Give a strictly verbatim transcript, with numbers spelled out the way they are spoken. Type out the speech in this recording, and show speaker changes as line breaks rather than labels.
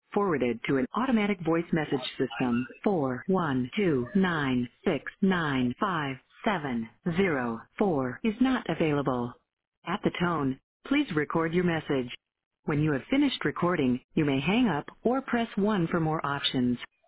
forwarded to an automatic voice message system. four one two nine six nine five seven zero four is not available. At the tone, please record your message. When you have finished recording, you may hang up or press one for more options.